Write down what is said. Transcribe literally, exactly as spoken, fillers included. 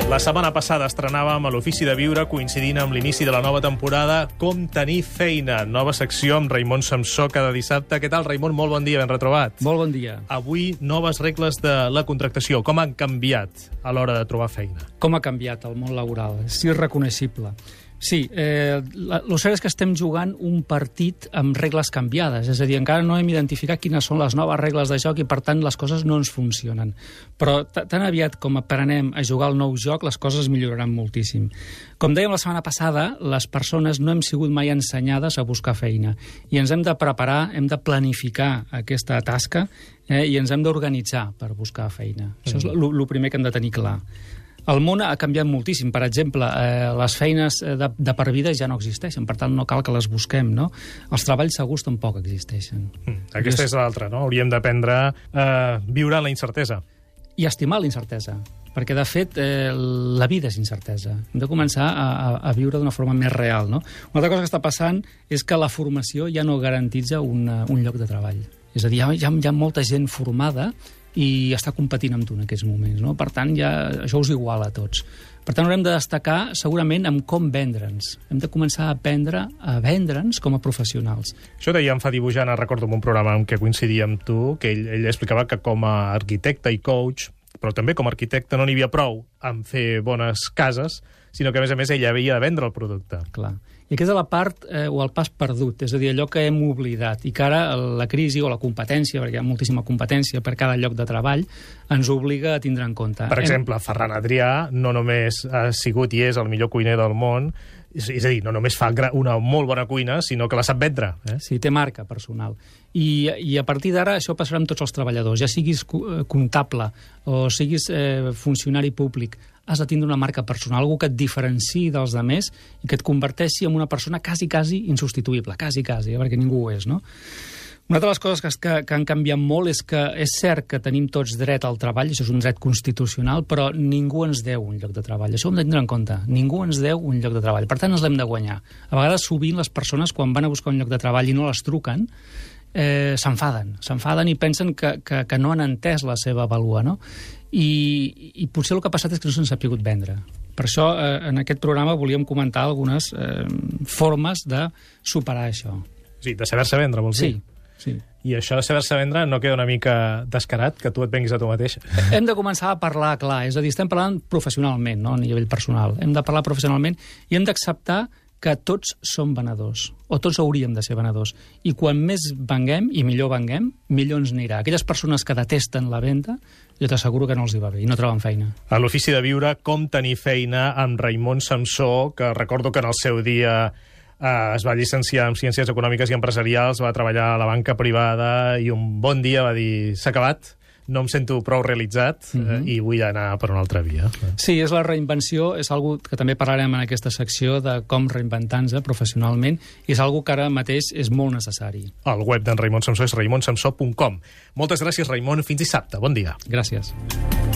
La setmana passada estrenàvem a l'Ofici de Viure, coincidint amb l'inici de la nova temporada, Com tenir feina, nova secció amb Raimon Samsó cada dissabte. Què tal, Raimon? Molt bon dia, ben retrobat. Molt bon dia. Avui, noves regles de la contractació. Com han canviat a l'hora de trobar feina? Com ha canviat el món laboral? És irreconeixible. Sí, eh, la, el cert és que estem jugant un partit amb regles canviades, és a dir, encara no hem identificat quines són les noves regles de joc i, per tant, les coses no ens funcionen. Però tan aviat com aprenem a jugar al nou joc, les coses milloraran moltíssim. Com dèiem la setmana passada, les persones no hem sigut mai ensenyades a buscar feina i ens hem de preparar, hem de planificar aquesta tasca eh, i ens hem d'organitzar per buscar feina. Mm. Això és el primer que hem de tenir clar. El món ha canviat moltíssim. Per exemple, eh, les feines de, de per vida ja no existeixen, per tant no cal que les busquem, no? Els treballs segurs tampoc existeixen. Mm, aquesta és l'altra, no? Hauríem d'aprendre a viure en la incertesa. I estimar la incertesa, perquè, de fet, eh, la vida és incertesa. Hem de començar a, a, a viure d'una forma més real, no? Una altra cosa que està passant és que la formació ja no garantitza una, un lloc de treball. És a dir, hi ha, hi ha molta gent formada i està competint amb tu en aquests moments, no? Per tant, ja, això us iguala a tots. Per tant, haurem de destacar segurament amb com vendre'ns. Hem de començar a aprendre a vendre'ns com a professionals. Això deia en Fadi Bujana, recordo en un programa en què coincidia amb tu, que ell, ell explicava que com a arquitecte i coach, però també com a arquitecte no n'hi havia prou en fer bones cases, sinó que, a més a més, ell havia de vendre el producte. Clar. I aquesta és la part, eh, o el pas perdut, és a dir, allò que hem oblidat, i que ara la crisi o la competència, perquè hi ha moltíssima competència per cada lloc de treball, ens obliga a tindre en compte. Per exemple, hem... Ferran Adrià no només ha sigut i és el millor cuiner del món, és, és a dir, no només fa una molt bona cuina, sinó que la sap vendre. Eh? Sí, té marca personal. I, i a partir d'ara això passarà amb tots els treballadors, ja siguis comptable o siguis eh, funcionari públic, has de tindre una marca personal, algú que et diferenciï dels altres i que et converteixi en una persona quasi, quasi insubstituïble, quasi, quasi, eh, perquè ningú ho és, no? Una de les coses que, que, que han canviat molt és que és cert que tenim tots dret al treball, això és un dret constitucional, però ningú ens deu un lloc de treball. Això ho hem de tindre en compte. Ningú ens deu un lloc de treball. Per tant, ens l'hem de guanyar. A vegades, sovint, les persones, quan van a buscar un lloc de treball i no les truquen, eh, s'enfaden. S'enfaden i pensen que, que, que no han entès la seva vàlua, no? I, i potser el que ha passat és que no se'n sap pogut vendre. Per això, eh, en aquest programa volíem comentar algunes eh, formes de superar això. Sí, de saber-se vendre, vols dir? Sí, sí. I això de saber-se vendre no queda una mica descarat, que tu et venguis a tu mateix? Hem de començar a parlar clar, és a dir, estem parlant professionalment, no a nivell personal. Hem de parlar professionalment i hem d'acceptar que tots som venedors, o tots hauríem de ser venedors. I quan més venguem, i millor venguem, millor ens anirà. Aquelles persones que detesten la venda, jo t'asseguro que no els hi va bé, i no troben feina. A l'Ofici de Viure, Com tenir feina, amb Raimon Samsó, que recordo que en el seu dia eh, es va llicenciar en Ciències Econòmiques i Empresarials, va treballar a la banca privada, i un bon dia va dir, s'ha acabat, no em sento prou realitzat mm-hmm. eh, i vull anar per una altra via. Sí, és la reinvenció, és algo que també parlarem en aquesta secció de com reinventar-nos professionalment, i és algo que ara mateix és molt necessari. El web d'en Raimon Samsó és raimon samsó punt com. Moltes gràcies, Raimon. Fins dissabte. Bon dia. Gràcies.